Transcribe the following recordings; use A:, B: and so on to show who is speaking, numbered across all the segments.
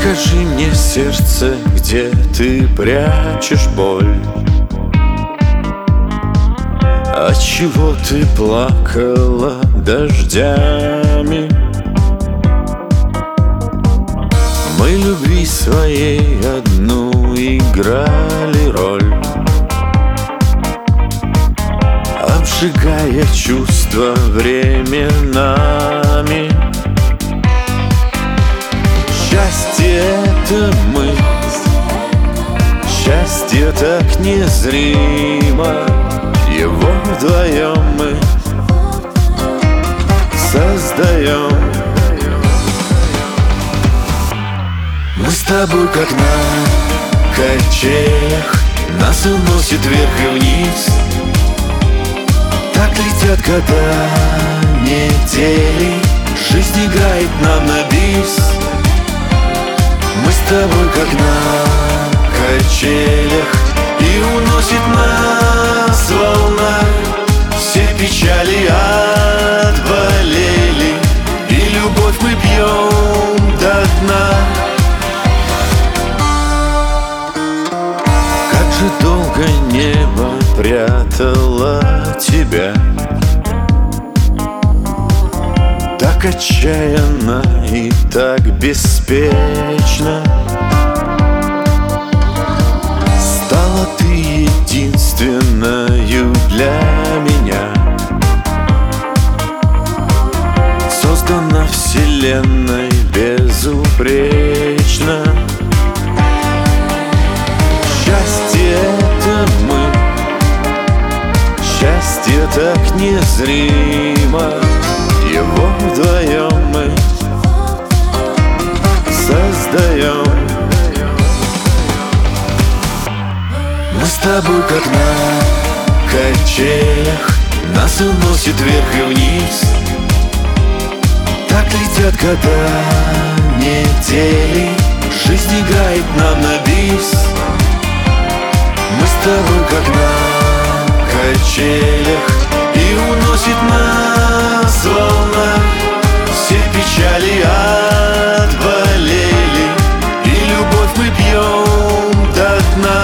A: Скажи мне, сердце, где ты прячешь боль? Отчего ты плакала дождями? Мы любви своей одну играли роль, обжигая чувства временами. Счастье — это мы, счастье так незримо, его вдвоем мы создаем. Мы с тобой как на качелях, нас уносит вверх и вниз. Так летят года, недели, жизнь играет нам на бис. Мы с тобой как на качелях, и уносит нас волна. Все печали отболели, и любовь мы пьем до дна. Как же долго небо прятало тебя, так отчаянно и так беспечно. Стала ты единственною для меня, создана вселенной безупречно. Счастье — это мы, счастье так незримо, его вдвоем мы создаем. Мы с тобой как на качелях, нас уносит вверх и вниз. Так летят года, недели, жизнь играет нам на бис. Мы с тобой как на качелях, и уносит нас волна. Все печали отболели, и любовь мы пьем до дна.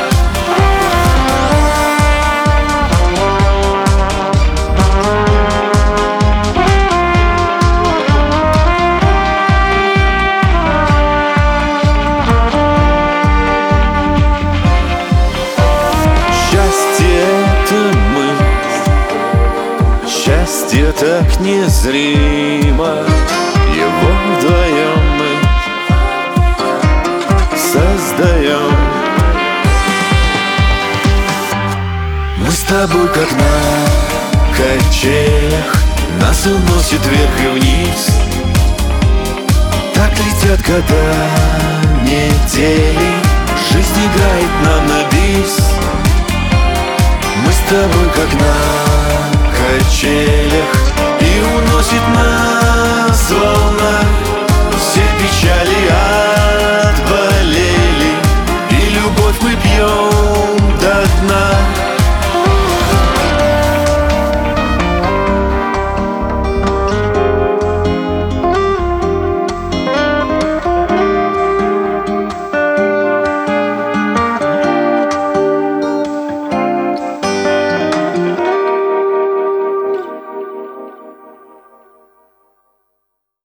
A: Счастье так незримо, его вдвоем мы создаем. Мы с тобой как на качелях, нас уносит вверх и вниз. Так летят года, недели, жизнь играет нам на бис. Мы с тобой как на качелях, и уносит нас